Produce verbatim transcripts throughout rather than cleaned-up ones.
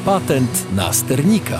Patent na sternika.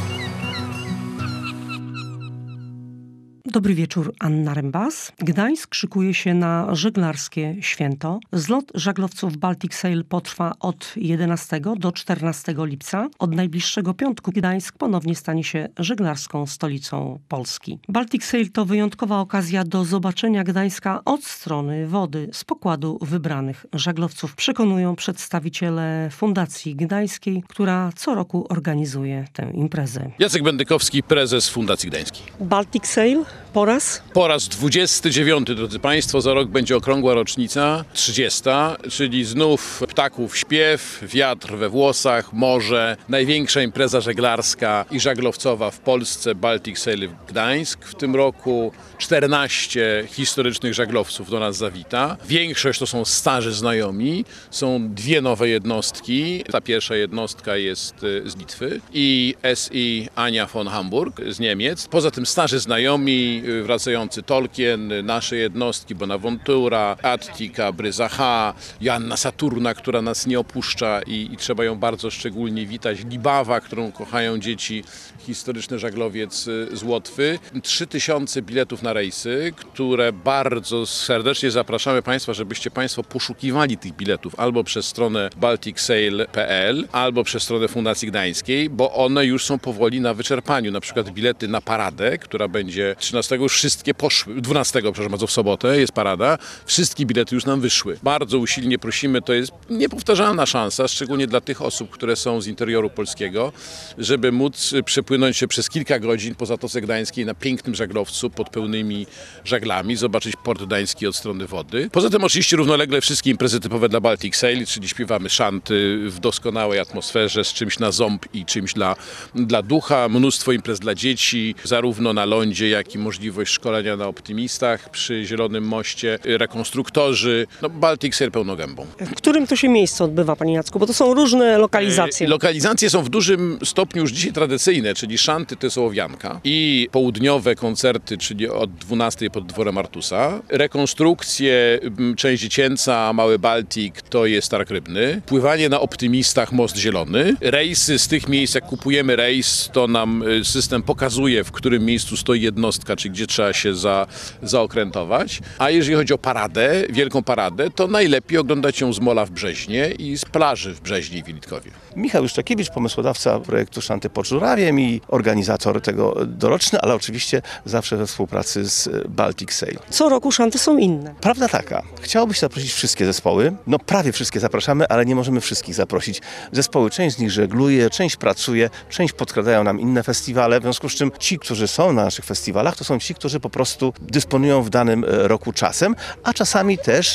Dobry wieczór, Anna Rembas. Gdańsk szykuje się na żeglarskie święto. Zlot żaglowców Baltic Sail potrwa od jedenastego do czternastego lipca. Od najbliższego piątku Gdańsk ponownie stanie się żeglarską stolicą Polski. Baltic Sail to wyjątkowa okazja do zobaczenia Gdańska od strony wody, z pokładu wybranych żaglowców. Przekonują przedstawiciele Fundacji Gdańskiej, która co roku organizuje tę imprezę. Jacek Bendykowski, prezes Fundacji Gdańskiej. Baltic Sail po raz? Po raz dwudziesty dziewiąty, drodzy Państwo, za rok będzie okrągła rocznica, trzydziesta, czyli znów ptaków śpiew, wiatr we włosach, morze, największa impreza żeglarska i żaglowcowa w Polsce, Baltic Sail Gdańsk. W tym roku czternaście historycznych żaglowców do nas zawita. Większość to są starzy znajomi, są dwie nowe jednostki. Ta pierwsza jednostka jest z Litwy i S I Ania von Hamburg z Niemiec. Poza tym starzy znajomi, wracający Tolkien, nasze jednostki, Bonaventura, Attika, Bryzaha, Joanna Saturna, która nas nie opuszcza i, i trzeba ją bardzo szczególnie witać, Libawa, którą kochają dzieci, historyczny żaglowiec z Łotwy. Trzy tysiące biletów na rejsy, które bardzo serdecznie zapraszamy Państwa, żebyście Państwo poszukiwali tych biletów albo przez stronę baltic sail kropka p l, albo przez stronę Fundacji Gdańskiej, bo one już są powoli na wyczerpaniu. Na przykład bilety na paradę, która będzie trzynastego, już wszystkie poszły, dwunastego, przepraszam bardzo, w sobotę jest parada, wszystkie bilety już nam wyszły. Bardzo usilnie prosimy, to jest niepowtarzalna szansa, szczególnie dla tych osób, które są z interioru polskiego, żeby móc przepłynąć się przez kilka godzin po Zatoce Gdańskiej na pięknym żaglowcu pod pełnymi żaglami, zobaczyć port gdański od strony wody. Poza tym oczywiście równolegle wszystkie imprezy typowe dla Baltic Sail, czyli śpiewamy szanty w doskonałej atmosferze z czymś na ząb i czymś dla, dla ducha, mnóstwo imprez dla dzieci, zarówno na lądzie, jak i możliwość szkolenia na optymistach przy Zielonym Moście, rekonstruktorzy, no Baltic Sail pełną gębą. W którym to się miejsce odbywa, Panie Jacku? Bo to są różne lokalizacje. E, lokalizacje są w dużym stopniu już dzisiaj tradycyjne, czyli szanty to jest Ołowianka i południowe koncerty, czyli od dwunastej pod dworem Artusa. Rekonstrukcje, część dziecięca, Mały Baltik to jest Targ Rybny. Pływanie na optymistach, Most Zielony. Rejsy z tych miejsc, jak kupujemy rejs, to nam system pokazuje, w którym miejscu stoi jednostka, czy gdzie trzeba się za, zaokrętować. A jeżeli chodzi o paradę, wielką paradę, to najlepiej oglądać ją z mola w Brzeźnie i z plaży w Brzeźnie i Wilitkowie. Michał Juszczakiewicz, pomysłodawca projektu Szanty pod Żurawiem i organizator tego doroczny, ale oczywiście zawsze we współpracy z Baltic Sail. Co roku szanty są inne. Prawda taka. Chciałoby się zaprosić wszystkie zespoły. No prawie wszystkie zapraszamy, ale nie możemy wszystkich zaprosić. Zespoły, część z nich żegluje, część pracuje, część podkradają nam inne festiwale. W związku z czym ci, którzy są na naszych festiwalach, to są ci, którzy po prostu dysponują w danym roku czasem, a czasami też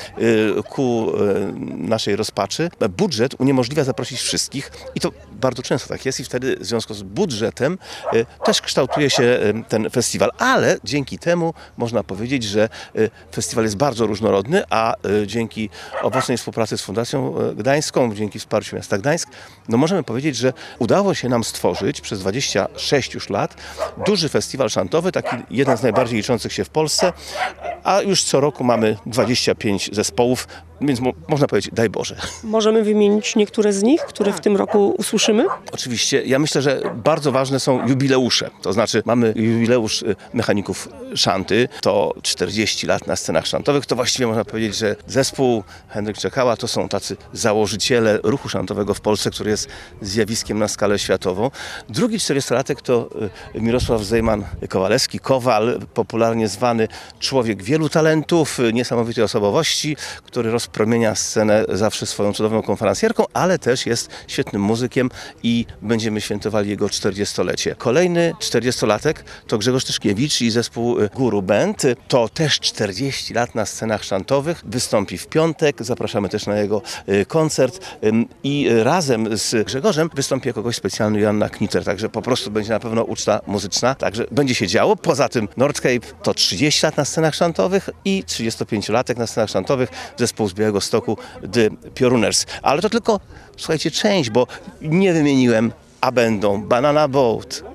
ku naszej rozpaczy budżet uniemożliwia zaprosić wszystkich i to bardzo często tak jest i wtedy w związku z budżetem też kształtuje się ten festiwal, ale dzięki temu można powiedzieć, że festiwal jest bardzo różnorodny, a dzięki owocnej współpracy z Fundacją Gdańską, dzięki wsparciu miasta Gdańsk, no możemy powiedzieć, że udało się nam stworzyć przez dwadzieścia sześć już lat duży festiwal szantowy, taki jeden z najbardziej liczących się w Polsce, a już co roku mamy dwadzieścia pięć zespołów, więc mo- można powiedzieć, daj Boże. Możemy wymienić niektóre z nich, które w tym roku usłyszymy? Oczywiście, ja myślę, że bardzo ważne są jubileusze. To znaczy mamy jubileusz mechaników szanty, to czterdzieści lat na scenach szantowych. To właściwie można powiedzieć, że zespół Henryk Czekała to są tacy założyciele ruchu szantowego w Polsce, który jest zjawiskiem na skalę światową. Drugi czterdziestolatek to Mirosław Zejman-Kowalewski, Kowal, popularnie zwany człowiek wielu talentów, niesamowitej osobowości, który rozpromienia scenę zawsze swoją cudowną konferencjerką, ale też jest świetnym muzykiem i będziemy świętowali jego czterdziestolecie. Kolejny czterdziestolatek to Grzegorz Tyszkiewicz i zespół Guru Band. To też czterdzieści lat na scenach szantowych. Wystąpi w piątek, zapraszamy też na jego koncert i razem z Grzegorzem wystąpi jako gość specjalny Joanna Kniter, także po prostu będzie na pewno uczta muzyczna, także będzie się działo. Poza tym Nordscape to trzydzieści lat na scenach szantowych i trzydziestopięciolatek na scenach szantowych zespół z Białegostoku The Pioruners. Ale to tylko, słuchajcie, część, bo nie wymieniłem, a będą Banana Boat,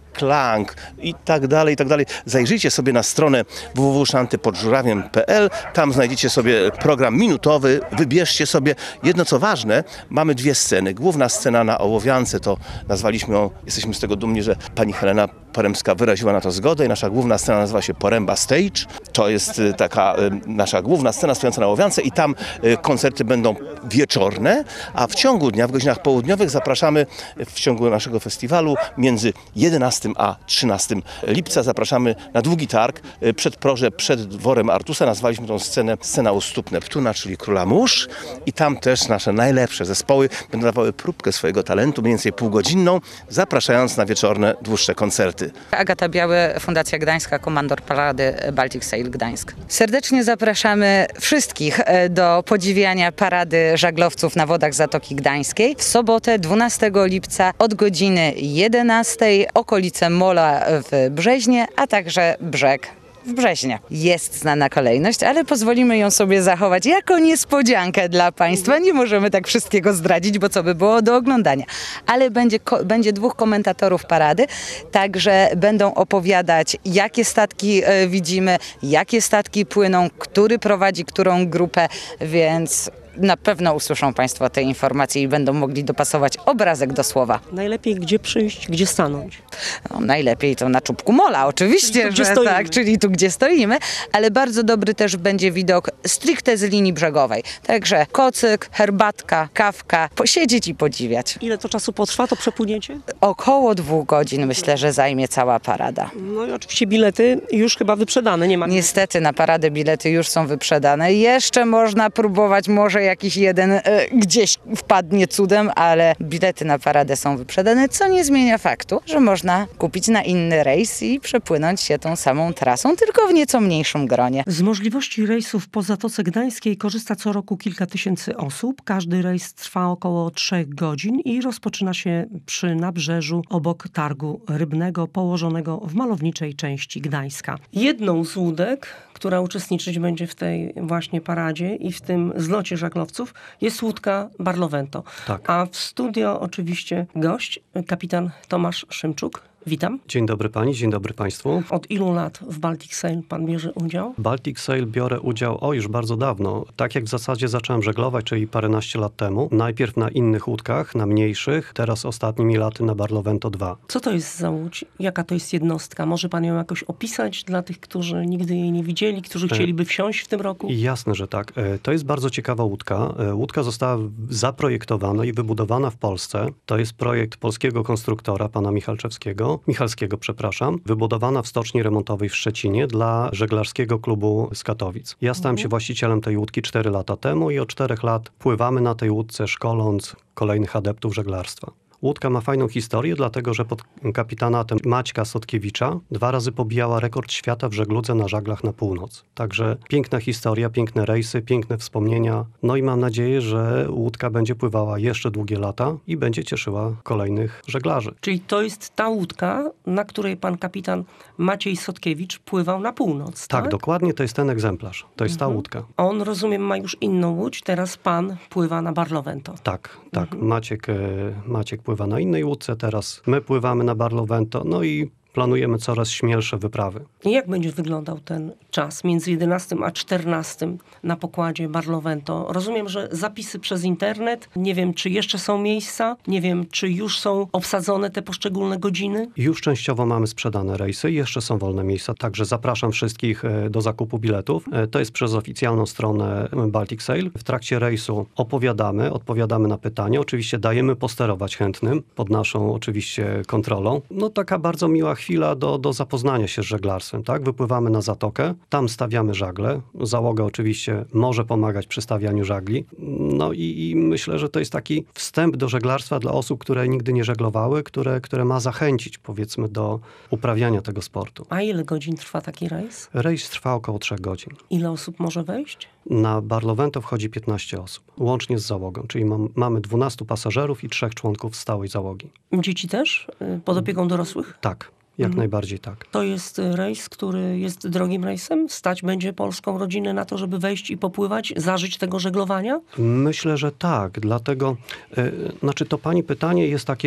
Klang i tak dalej, i tak dalej. Zajrzyjcie sobie na stronę w w w kropka szanty pod żurawiem kropka p l, tam znajdziecie sobie program minutowy, wybierzcie sobie. Jedno co ważne, mamy dwie sceny. Główna scena na Ołowiance, to nazwaliśmy ją, jesteśmy z tego dumni, że pani Helena Poremska wyraziła na to zgodę i nasza główna scena nazywa się Poręba Stage. To jest y, taka y, nasza główna scena stojąca na Ołowiance i tam y, koncerty będą wieczorne, a w ciągu dnia, w godzinach południowych zapraszamy w ciągu naszego festiwalu między jedenastego a trzynastego lipca zapraszamy na długi targ y, przed Proże, przed dworem Artusa. Nazwaliśmy tą scenę Scena u stóp Neptuna, czyli Króla Mórz i tam też nasze najlepsze zespoły będą dawały próbkę swojego talentu, mniej więcej półgodzinną, zapraszając na wieczorne, dłuższe koncerty. Agata Biały, Fundacja Gdańska, komandor parady Baltic Sail Gdańsk. Serdecznie zapraszamy wszystkich do podziwiania parady żaglowców na wodach Zatoki Gdańskiej w sobotę dwunastego lipca od godziny jedenastej, okolice Mola w Brzeźnie, a także brzeg w Brzeźnie. Jest znana kolejność, ale pozwolimy ją sobie zachować jako niespodziankę dla Państwa. Nie możemy tak wszystkiego zdradzić, bo co by było do oglądania. Ale będzie, będzie dwóch komentatorów parady, także będą opowiadać, jakie statki e, widzimy, jakie statki płyną, który prowadzi którą grupę, więc na pewno usłyszą Państwo te informacje i będą mogli dopasować obrazek do słowa. Najlepiej gdzie przyjść, gdzie stanąć? No, najlepiej to na czubku mola, oczywiście, Czyli tu, że tak, czyli tu, gdzie stoimy, ale bardzo dobry też będzie widok stricte z linii brzegowej. Także kocyk, herbatka, kawka, posiedzieć i podziwiać. Ile to czasu potrwa, to przepłyniecie? Około dwóch godzin myślę, że zajmie cała parada. No i oczywiście bilety już chyba wyprzedane, nie ma. Niestety na paradę bilety już są wyprzedane. Jeszcze można próbować, może jakiś jeden e, gdzieś wpadnie cudem, ale bilety na paradę są wyprzedane, co nie zmienia faktu, że można kupić na inny rejs i przepłynąć się tą samą trasą, tylko w nieco mniejszym gronie. Z możliwości rejsów po Zatoce Gdańskiej korzysta co roku kilka tysięcy osób. Każdy rejs trwa około trzech godzin i rozpoczyna się przy nabrzeżu obok targu rybnego położonego w malowniczej części Gdańska. Jedną z łódek, która uczestniczyć będzie w tej właśnie paradzie i w tym zlocie żaglowców, jest łódka Barlovento. Tak. A w studio oczywiście gość, kapitan Tomasz Szymczuk. Witam. Dzień dobry pani, dzień dobry państwu. Od ilu lat w Baltic Sail pan bierze udział? Baltic Sail biorę udział, o już bardzo dawno. Tak jak w zasadzie zacząłem żeglować, czyli paręnaście lat temu. Najpierw na innych łódkach, na mniejszych, teraz ostatnimi laty na Barlovento dwa. Co to jest za łódź? Jaka to jest jednostka? Może pan ją jakoś opisać dla tych, którzy nigdy jej nie widzieli, którzy chcieliby wsiąść w tym roku? Jasne, że tak. To jest bardzo ciekawa łódka. Łódka została zaprojektowana i wybudowana w Polsce. To jest projekt polskiego konstruktora, pana Michalczewskiego. Michalskiego, przepraszam, wybudowana w stoczni remontowej w Szczecinie dla żeglarskiego klubu z Katowic. Ja stałem Mhm. się właścicielem tej łódki cztery lata temu i od czterech lat pływamy na tej łódce, szkoląc kolejnych adeptów żeglarstwa. Łódka ma fajną historię, dlatego że pod kapitanatem Maćka Sotkiewicza dwa razy pobijała rekord świata w żegludze na żaglach na północ. Także piękna historia, piękne rejsy, piękne wspomnienia. No i mam nadzieję, że łódka będzie pływała jeszcze długie lata i będzie cieszyła kolejnych żeglarzy. Czyli to jest ta łódka, na której pan kapitan Maciej Sotkiewicz pływał na północ, tak? Tak, dokładnie to jest ten egzemplarz. To jest Mhm. ta łódka. On, rozumiem, ma już inną łódź, teraz pan pływa na Barlovento. Tak, tak. Maciek, e, Maciek pływa na innej łódce, teraz my pływamy na Barlovento, no i planujemy coraz śmielsze wyprawy. I jak będzie wyglądał ten czas między jedenastym a czternastym na pokładzie Barlovento? Rozumiem, że zapisy przez internet, nie wiem, czy jeszcze są miejsca, nie wiem, czy już są obsadzone te poszczególne godziny? Już częściowo mamy sprzedane rejsy, jeszcze są wolne miejsca, także zapraszam wszystkich e, do zakupu biletów. E, To jest przez oficjalną stronę Baltic Sail. W trakcie rejsu opowiadamy, odpowiadamy na pytania. Oczywiście dajemy posterować chętnym, pod naszą oczywiście kontrolą. No taka bardzo miła chwila do, do zapoznania się z żeglarstwem, tak? Wypływamy na zatokę, tam stawiamy żagle. Załoga oczywiście może pomagać przy stawianiu żagli. No i, i myślę, że to jest taki wstęp do żeglarstwa dla osób, które nigdy nie żeglowały, które, które ma zachęcić, powiedzmy, do uprawiania tego sportu. A ile godzin trwa taki rejs? Rejs trwa około trzech godzin. Ile osób może wejść? Na Barlovento wchodzi piętnaście osób, łącznie z załogą, czyli mam, mamy dwunastu pasażerów i trzech członków stałej załogi. Dzieci też? Y, Pod opieką dorosłych? Tak, jak Mhm. najbardziej tak. To jest rejs, który jest drogim rejsem? Stać będzie polską rodzinę na to, żeby wejść i popływać, zażyć tego żeglowania? Myślę, że tak, dlatego, y, znaczy to pani pytanie jest takie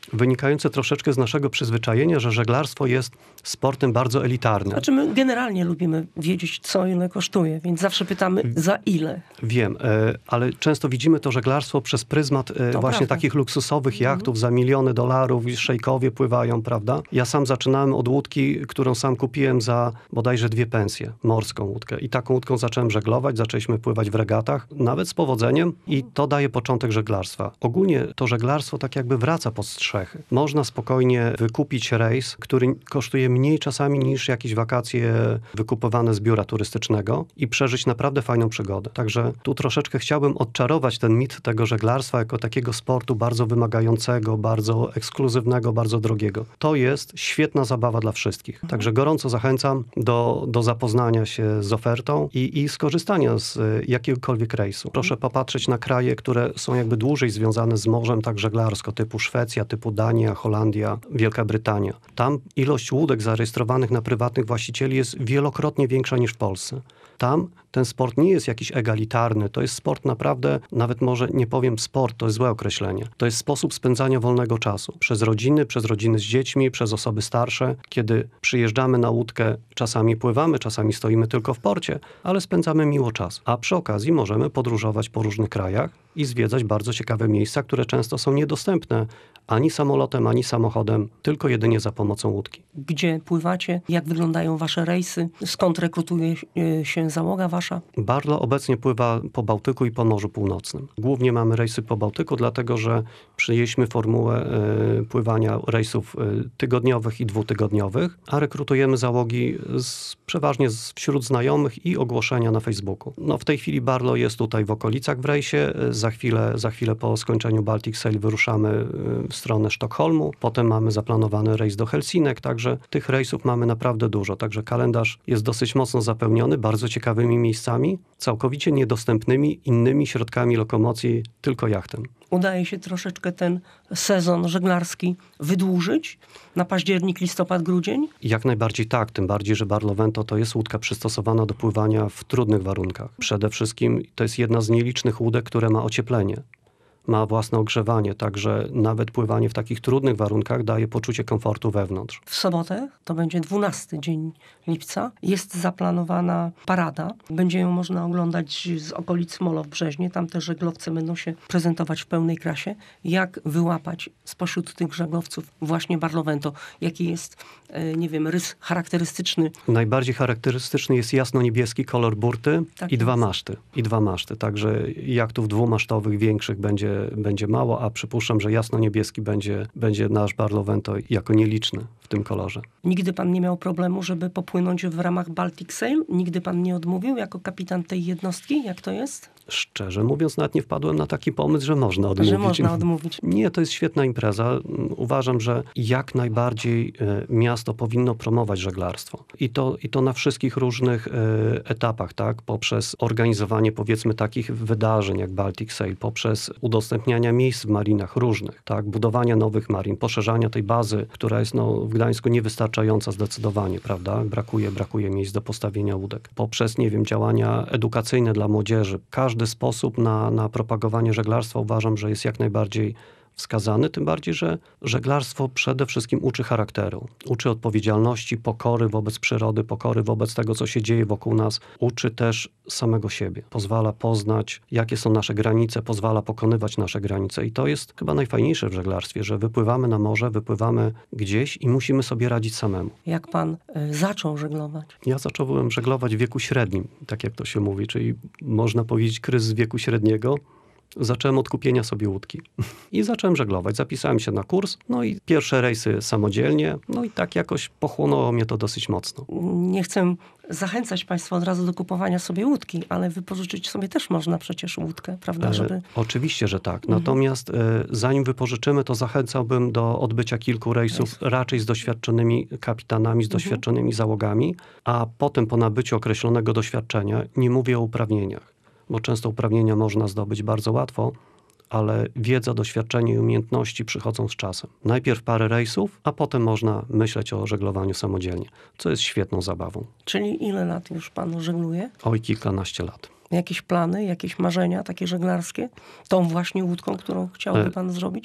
wynikające troszeczkę z naszego przyzwyczajenia, że żeglarstwo jest sportem bardzo elitarnym. Znaczy my generalnie lubimy wiedzieć, co ile kosztuje, więc zawsze pytamy, za ile. Wiem, e, ale często widzimy to żeglarstwo przez pryzmat e, właśnie prawda. takich luksusowych jachtów za miliony dolarów, i szejkowie pływają, prawda? Ja sam zaczynałem od łódki, którą sam kupiłem za bodajże dwie pensje, morską łódkę. I taką łódką zacząłem żeglować, zaczęliśmy pływać w regatach, nawet z powodzeniem i to daje początek żeglarstwa. Ogólnie to żeglarstwo tak jakby wraca pod strzechy. Można spokojnie wykupić rejs, który kosztuje mniej czasami niż jakieś wakacje wykupowane z biura turystycznego i przeżyć naprawdę fajną przygodę. Także tu troszeczkę chciałbym odczarować ten mit tego żeglarstwa jako takiego sportu bardzo wymagającego, bardzo ekskluzywnego, bardzo drogiego. To jest świetna zabawa dla wszystkich. Także gorąco zachęcam do, do zapoznania się z ofertą i, i skorzystania z jakiegokolwiek rejsu. Proszę popatrzeć na kraje, które są jakby dłużej związane z morzem tak żeglarsko, typu Szwecja, typu Dania, Holandia, Wielka Brytania. Tam ilość łódek zarejestrowanych na prywatnych właścicieli jest wielokrotnie większa niż w Polsce. Tam ten sport nie jest jakiś egalitarny, to jest sport naprawdę, nawet może nie powiem sport, to jest złe określenie. To jest sposób spędzania wolnego czasu. Przez rodziny, przez rodziny z dziećmi, przez osoby starsze. Kiedy przyjeżdżamy na łódkę, czasami pływamy, czasami stoimy tylko w porcie, ale spędzamy miło czas. A przy okazji możemy podróżować po różnych krajach i zwiedzać bardzo ciekawe miejsca, które często są niedostępne ani samolotem, ani samochodem, tylko jedynie za pomocą łódki. Gdzie pływacie? Jak wyglądają wasze rejsy? Skąd rekrutuje się załoga wasza? Barlo obecnie pływa po Bałtyku i po Morzu Północnym. Głównie mamy rejsy po Bałtyku, dlatego że przyjęliśmy formułę y, pływania rejsów y, tygodniowych i dwutygodniowych, a rekrutujemy załogi z, przeważnie z, wśród znajomych i ogłoszenia na Facebooku. No, w tej chwili Barlo jest tutaj w okolicach w rejsie. Za chwilę, za chwilę po skończeniu Baltic Sail wyruszamy y, w stronę Sztokholmu. Potem mamy zaplanowany rejs do Helsinek, także tych rejsów mamy naprawdę dużo. Także kalendarz jest dosyć mocno zapełniony bardzo ciekawymi miejscami, całkowicie niedostępnymi innymi środkami lokomocji, tylko jachtem. Udaje się troszeczkę ten sezon żeglarski wydłużyć na październik, listopad, grudzień? Jak najbardziej tak, tym bardziej, że Barlovento to jest łódka przystosowana do pływania w trudnych warunkach. Przede wszystkim to jest jedna z nielicznych łódek, które ma ocieplenie. Ma własne ogrzewanie, także nawet pływanie w takich trudnych warunkach daje poczucie komfortu wewnątrz. W sobotę, to będzie dwunasty dzień lipca, jest zaplanowana parada. Będzie ją można oglądać z okolic Molo w Brzeźnie. Tam te żeglowce będą się prezentować w pełnej krasie. Jak wyłapać spośród tych żeglowców właśnie Barlovento? Jaki jest, nie wiem, rys charakterystyczny? Najbardziej charakterystyczny jest jasno-niebieski kolor burty Tak i dwa jest. maszty. I dwa maszty. Także jachtów dwumasztowych, większych będzie będzie mało, a przypuszczam, że jasno-niebieski będzie, będzie nasz Barlovento jako nieliczny w tym kolorze. Nigdy pan nie miał problemu, żeby popłynąć w ramach Baltic Sail? Nigdy pan nie odmówił jako kapitan tej jednostki? Jak to jest? Szczerze mówiąc, nawet nie wpadłem na taki pomysł, że można odmówić. Że można odmówić. Nie, to jest świetna impreza. Uważam, że jak najbardziej miasto powinno promować żeglarstwo. I to, i to na wszystkich różnych etapach, tak? Poprzez organizowanie, powiedzmy, takich wydarzeń jak Baltic Sail, poprzez udostępniania miejsc w marinach różnych, tak? Budowania nowych marin, poszerzania tej bazy, która jest no, w Gdańsku niewystarczająca zdecydowanie, prawda? Brakuje, brakuje miejsc do postawienia łódek. Poprzez, nie wiem, działania edukacyjne dla młodzieży. Każdy sposób na, na propagowanie żeglarstwa uważam, że jest jak najbardziej wskazany, tym bardziej, że żeglarstwo przede wszystkim uczy charakteru. Uczy odpowiedzialności, pokory wobec przyrody, pokory wobec tego, co się dzieje wokół nas. Uczy też samego siebie. Pozwala poznać, jakie są nasze granice, pozwala pokonywać nasze granice. I to jest chyba najfajniejsze w żeglarstwie, że wypływamy na morze, wypływamy gdzieś i musimy sobie radzić samemu. Jak pan y, zaczął żeglować? Ja zacząłem żeglować w wieku średnim, tak jak to się mówi, czyli można powiedzieć kryzys wieku średniego. Zacząłem od kupienia sobie łódki i zacząłem żeglować. Zapisałem się na kurs, no i pierwsze rejsy samodzielnie, no i tak jakoś pochłonęło mnie to dosyć mocno. Nie chcę zachęcać państwa od razu do kupowania sobie łódki, ale wypożyczyć sobie też można przecież łódkę, prawda? Żeby... E, oczywiście, że tak. Natomiast e, zanim wypożyczymy, to zachęcałbym do odbycia kilku rejsów raczej z doświadczonymi kapitanami, z doświadczonymi załogami, a potem po nabyciu określonego doświadczenia, nie mówię o uprawnieniach, bo często uprawnienia można zdobyć bardzo łatwo, ale wiedza, doświadczenie i umiejętności przychodzą z czasem. Najpierw parę rejsów, a potem można myśleć o żeglowaniu samodzielnie, co jest świetną zabawą. Czyli ile lat już pan żegluje? Oj, kilkanaście lat. Jakieś plany, jakieś marzenia takie żeglarskie? Tą właśnie łódką, którą chciałby pan zrobić?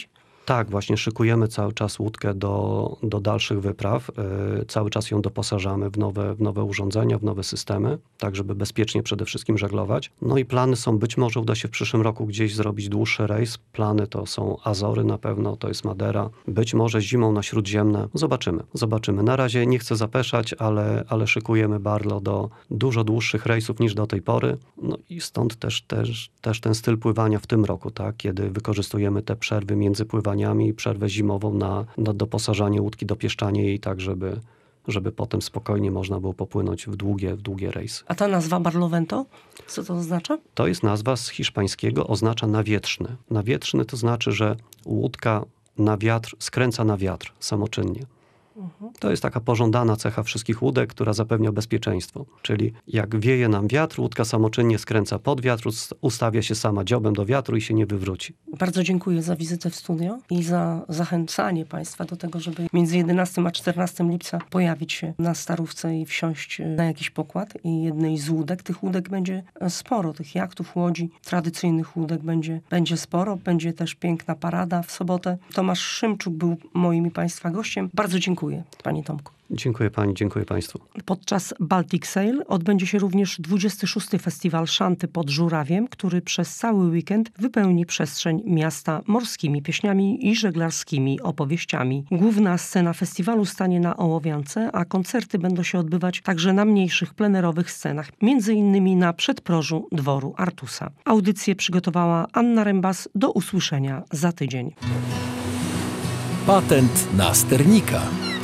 Tak, właśnie szykujemy cały czas łódkę do, do dalszych wypraw. Yy, cały czas ją doposażamy w nowe, w nowe urządzenia, w nowe systemy, tak żeby bezpiecznie przede wszystkim żeglować. No i plany są, być może uda się w przyszłym roku gdzieś zrobić dłuższy rejs. Plany to są Azory na pewno, to jest Madera. Być może zimą na Śródziemne. Zobaczymy, zobaczymy. Na razie nie chcę zapeszać, ale, ale szykujemy Barlo do dużo dłuższych rejsów niż do tej pory. No i stąd też, też, też ten styl pływania w tym roku, tak? Kiedy wykorzystujemy te przerwy między pływaniami i przerwę zimową na, na doposażanie łódki, dopieszczanie jej tak, żeby, żeby potem spokojnie można było popłynąć w długie, w długie rejsy. A ta nazwa Barlovento, co to oznacza? To jest nazwa z hiszpańskiego, oznacza nawietrzny. Nawietrzny to znaczy, że łódka na wiatr skręca na wiatr samoczynnie. To jest taka pożądana cecha wszystkich łódek, która zapewnia bezpieczeństwo. Czyli jak wieje nam wiatr, łódka samoczynnie skręca pod wiatr, ustawia się sama dziobem do wiatru i się nie wywróci. Bardzo dziękuję za wizytę w studio i za zachęcanie Państwa do tego, żeby między jedenastego a czternastego lipca pojawić się na Starówce i wsiąść na jakiś pokład i jednej z łódek. Tych łódek będzie sporo, tych jachtów, łodzi, tradycyjnych łódek będzie, będzie sporo. Będzie też piękna parada w sobotę. Tomasz Szymczuk był moim i Państwa gościem. Bardzo dziękuję, Panie Tomku. Dziękuję Pani, dziękuję Państwu. Podczas Baltic Sail odbędzie się również dwudziesty szósty Festiwal Szanty pod Żurawiem, który przez cały weekend wypełni przestrzeń miasta morskimi pieśniami i żeglarskimi opowieściami. Główna scena festiwalu stanie na Ołowiance, a koncerty będą się odbywać także na mniejszych plenerowych scenach, między innymi na przedprożu dworu Artusa. Audycję przygotowała Anna Rembas. Do usłyszenia za tydzień. Patent na sternika.